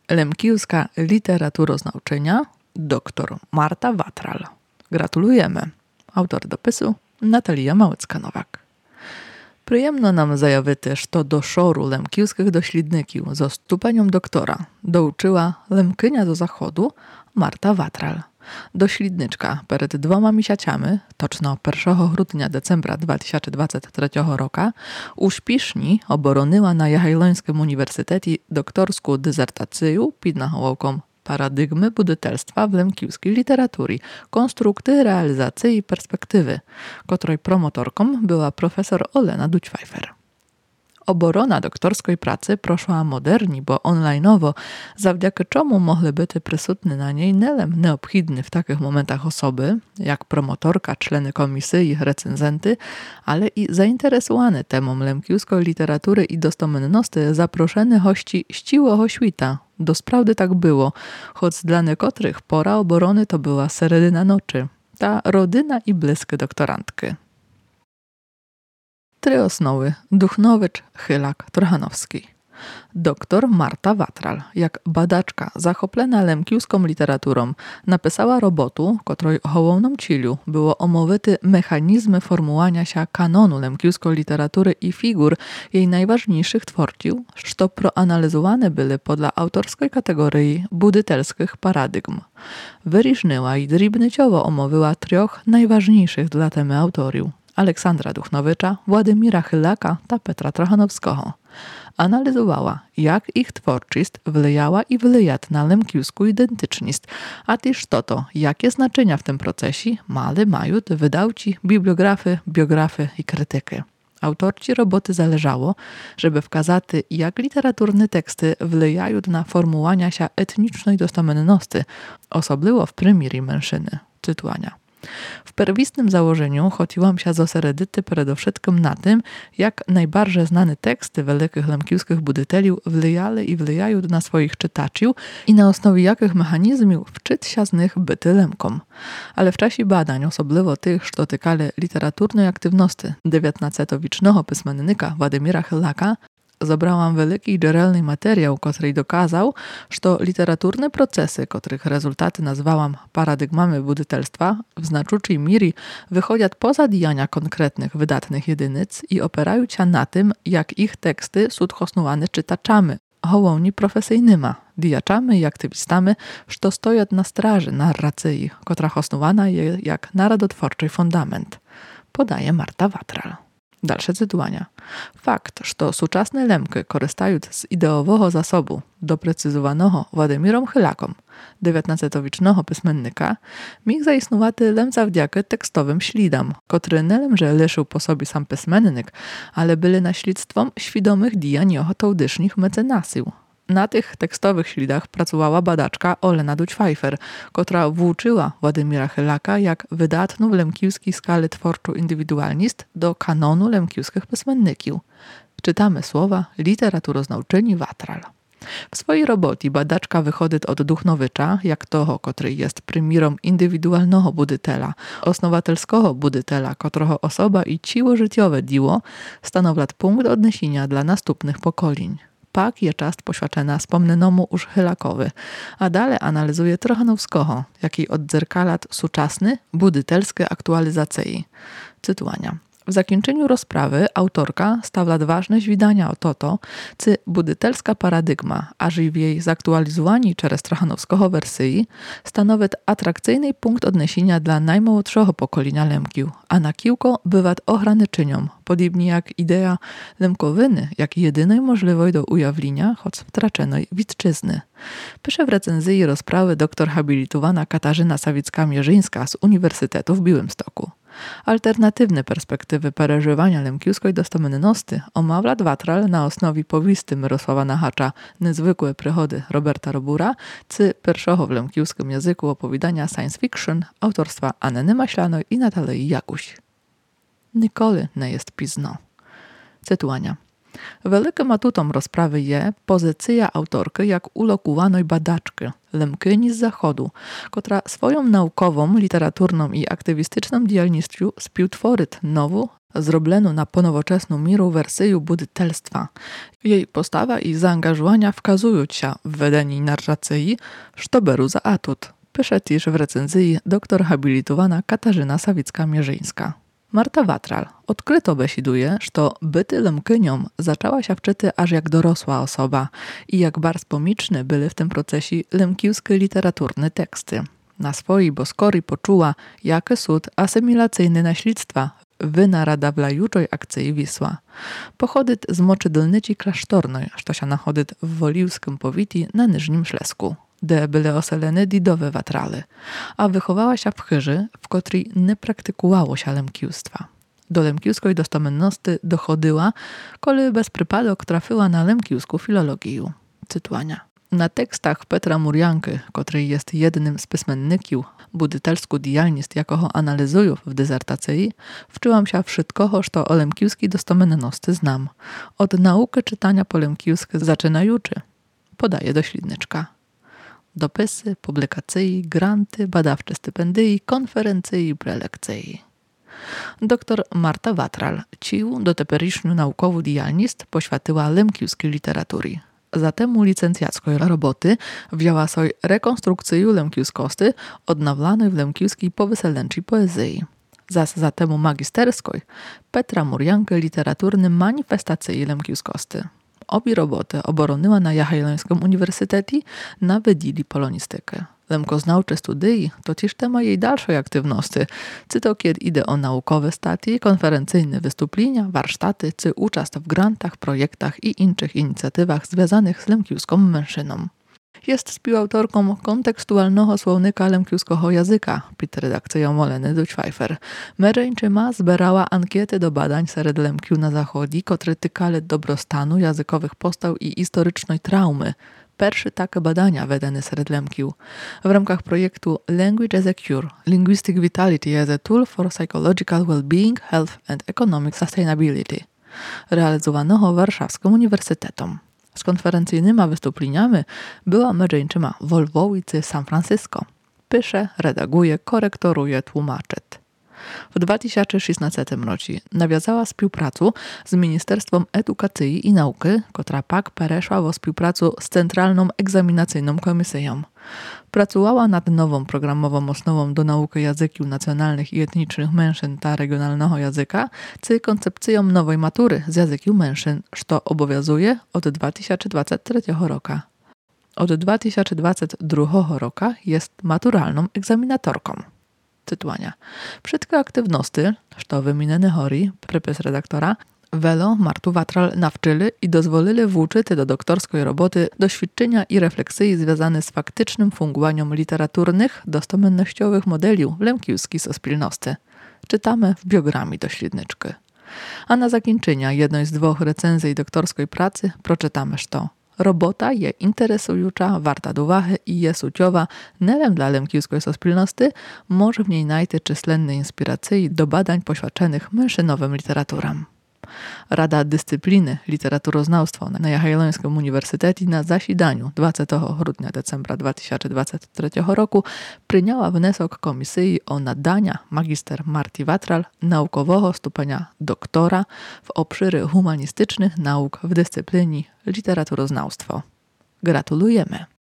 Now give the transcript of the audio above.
Lemkiuska literaturoznawczynia dr Marta Watral. Gratulujemy. Autor dopisu Natalia Małecka-Nowak. Przyjemno nam zajawити, що до шору лемківських дослідників за ступенем доктора доучила лемкиня до заходу Marta Watral. Doślidniczka перед 2 місяцями, точно 1 грудня-decembra 2023 roku, успішні оборонила на Ягайлонському університеті докторську дизертацію під наголовком Paradygmy buditelstwa w lemkiwskiej literatury, konstrukty, realizacji i perspektywy, której promotorką była profesor Olena Duć-Pfeiffer. Oborona doktorskiej pracy proszła moderni, bo online'owo, zawdzięki czemu mogły być przysutne na niej nelem neobchidny w takich momentach osoby, jak promotorka, człeny komisji, recenzenty, ale i zainteresowane temą lemkiwskiej literatury i dostomenności zaproszeni hości ściłego świta. Doprawdy tak było, choć dla niektórych pora oborony to była seredyna nocy, ta rodyna i bliskie doktorantki. 3 osnowy: Duchnowicz, Chylak, Trochanowski. Doktor Marta Watral, jak badaczka zachoplena lemkiwską literaturą, napisała robotu, której hołowną ciliu było omówity mechanizmy formułowania się kanonu lemkiwskiej literatury i figur jej najważniejszych twórców, co proanalizowane były podle autorskiej kategorii budytelskich paradygm. Wyróżniła i drobniciowo omówiła 3 najważniejszych dla temy autorów: Aleksandra Duchnowicza, Władimira Chylaka i Petra Trochanowskiego. Analizowała, jak ich twórczość wpływała i wpływa na lemkiwską identyczność, a też to, jakie znaczenia w tym procesie mają wydawcy, bibliografy, biografy i krytyki. Autorci roboty zależało, żeby wskazać, jak literaturne teksty wpływają na formułowanie się etnicznej dostomenności, osobliwo w prymirii mężczyzny. Cytowania. W pierwotnym założeniu chodziłam się zosredyty przede wszystkim na tym, jak najbardziej znane teksty wielkich lemkiwskich budyteliów wpływały i wpływają na swoich czytaczów i na osnowie jakich mechanizmów wczyt się z nich byty lemkom. Ale w czasie badań, osobliwo tych, co dotykali literaturnej aktywności XIX-wiecznego pismennika Władimira Chylaka, zebrałam wielki i dżerelny materiał, który dokazał, że literaturne procesy, których rezultaty nazwałam paradygmami budytelstwa, w znaczącej mierze wychodzą poza dijania konkretnych, wydatnych jedynic i opierają się na tym, jak ich teksty są hosnowane czytaczami, hołowni profesyjnymi, dijaczami i aktywistami, co stoją na straży narracji, która hosnowana jest jak narodotwórczy fundament, podaje Marta Watral. Dalsze cytowania. Fakt, że współczesne lemki korzystają z ideowego zasobu doprecyzowanego Władimirem Chylakom, XIX-wiecznego pismennika, mógł zaistnować lem zawdzięki tekstowym ślidom, które nie lemże leszył po sobie sam pismennik, ale były naśledztwem świadomych działań jego tudysznych mecenasów. Na tych tekstowych śladach pracowała badaczka Olena Duć-Pfeiffer, która włóczyła Władimira Chylaka jak wydatną w lemkiwskiej skali twórczą indywidualnist do kanonu lemkiwskich pismenników. Czytamy słowa literaturoznawczyni Watral. W swojej robocie badaczka wychodzi od Duchnowicza, jak toho, który jest prymirą indywidualnego budytela, osnowatelskiego budytela, którego osoba i ciło życiowe dzieło stanowią punkt odniesienia dla następnych pokoleń. Pak je czas poświęcona wspomnianemu już Chylakowi, a dalej analizuje Trochanowskiego, jaki odzerkala współczesny budytelskie aktualizacje. Cytowania. W zakończeniu rozprawy autorka stawia ważność widania o to, czy budytelska paradygma, a w jej zaktualizowani przez Trochanowskiego wersji, stanowi atrakcyjny punkt odniesienia dla najmłodszego pokolenia lemkiów, a na kilku bywa ograniczeniom, podobnie jak idea lemkowiny, jak jedynej możliwej do ujawnienia, choć wtraczonej witczyzny. Pisze w recenzji rozprawy doktor habilitowana Katarzyna Sawicka-Mierzyńska z Uniwersytetu w Białymstoku. Alternatywne perspektywy przeżywania lemkiwskiej dostomenności omawia Watral na osnowie powieści Mirosława Nachacza Niezwykłe przychody Roberta Robura czy pierwszego w lemkiwskim języku opowiadania science fiction autorstwa Anny Maślanej i Natalii Jakuś. Nikoli nie jest późno. Cytowania. Великим атутом розправи є позиція авторки як улокуваної бадачки, лемкині з Заходу, котра swoją naukową, literaturbną i aktywistyczną działalnością spівтворить нову, зроблену на понowocześną міру версію будителstwa. Jej postawa i zaangażowania wkazują się w vedení narracji, що беру za atut. Pisze też w recenzji doktor habilitowana Katarzyna Sawicka-Mierzyńska. Marta Watral odkryto besiduje, że byty lemkynią zaczęła się wczyty aż jak dorosła osoba i jak bardzo pomiczne były w tym procesie lemkiwskie literaturne teksty. Na swojej boskori poczuła, jakie sud asymilacyjne naśledztwa wynaradawlajuczej akcji Wisła. Pochodyt z moczydlnyci klasztornej, što się nachodyt w Woliwskim powiti na Nyżnim Szlesku, gdzie były oselene didowe watrale, a wychowała się w chyży, w której nie praktykowało się lemkiwstwa. Do lemkiwskiej dostomenności dochodyła, kole bez przypadek trafiła na lemkiwską filologię. Cytuania. Na tekstach Petra Murjanky, który jest jednym z pismenników budytelsku dialnist, jakoho analizują w dezertacji, wczyłam się wszystkoho, co o lemkiwskiej dostomenności znam. Od nauki czytania po lemkiwsku zaczynajuczy, podaje doświadczniczka. Dopisy, publikacje, granty, badawcze stypendii, konferencje i prelekcje. Doktor Marta Watral cił do teperysznu naukową dialnist poświęciła lemkiwskiej literatury. Zatem u licencjackiej roboty wzięła sobie rekonstrukcję lemkiwskosti odnawlanej w lemkiwskiej powyselęczej poezji. Zatem u magisterskiej Petra Murjankę literaturny manifestacji lemkiwskosti. Obie roboty obroniła na Jagiellońskim Uniwersytecie na wydili polonistykę. Lemkoznawcze studii to też tema jej dalszej aktywności, to kiedy idzie o naukowe staty, konferencyjne wystąpienia, warsztaty, czy uczest w grantach, projektach i innych inicjatywach związanych z lemkiwską mężczyzną. Jest współautorką kontekstualnego słownika lemkiwskiego języka pod redakcją Oleny Duć-Pfeiffer. Mężczyzna zbierała ankiety do badań wśród lemkiów na zachodzie, które tykały dobrostanu językowych postaw i historycznej traumy. Pierwsze takie badania wedene wśród lemkiów. W ramach projektu Language as a Cure – Linguistic Vitality as a Tool for Psychological Well-being, Health and Economic Sustainability, realizowanego Warszawskim Uniwersytetem. Z konferencyjnymi wystąpieniami była mężczyzna w Lwowie czy San Francisco. Pisze, redaguje, korektoruje, tłumaczy. W 2016 roku nawiązała współpracę z Ministerstwem Edukacji i Nauki, która pak przeszła w współpracę z Centralną Egzaminacyjną Komisją. Pracowała nad nową programową osnową do nauki języków nacjonalnych i etnicznych mężczyzn ta regionalnego języka, czy koncepcją nowej matury z języków mężczyzn, co obowiązuje od 2023 roku. Od 2022 roku jest maturalną egzaminatorką. Cytuania. Wszystkie aktywności, co wymienione hori, przypis redaktora, Welo Martu Watral nawczyli i dozwolili włóczyć do doktorskiej roboty doświadczenia i refleksji związane z faktycznym fungowaniem literaturnych, dostomennościowych modeli w lemkiwskiej sospilności. Czytamy w biogramii doświadczniczki. A na zakończenie jednej z dwóch recenzji doktorskiej pracy proczytamy, że robota je interesująca, warta do uwagi i jest uciowa nie dla lemkiwskiej sospilności, może w niej znajdzie czysłenne inspiracje do badań poświęconych mężczyznowym literaturom. Rada Dyscypliny Literaturoznawstwa na Jagiellońskim Uniwersytecie na zasiedaniu 20 grudnia-decembra 2023 roku przyjęła wniosek komisji o nadania magister Marty Watral naukowego stopnia doktora w obszarze humanistycznych nauk w dyscyplinie literaturoznawstwo. Gratulujemy!